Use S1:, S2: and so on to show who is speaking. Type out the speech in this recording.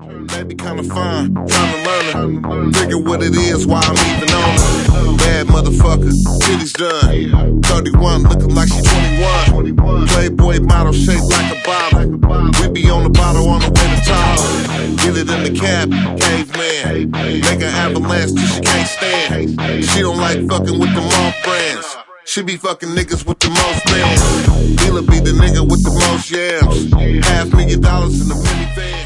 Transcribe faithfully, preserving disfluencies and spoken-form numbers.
S1: Maybe kinda fine, trying to learn it. Figure what it is while I'm even on it. Bad motherfucker, titties done. thirty-one, looking like she twenty-one. Playboy model shaped like a bottle. We be on the bottle on the way to top. Get it in the cab, caveman. Make an avalanche till she can't stand. She don't like fucking with the off brands. She be fucking niggas with the most bands. Dealer be the nigga with the most yams. Half million dollars in the minivan.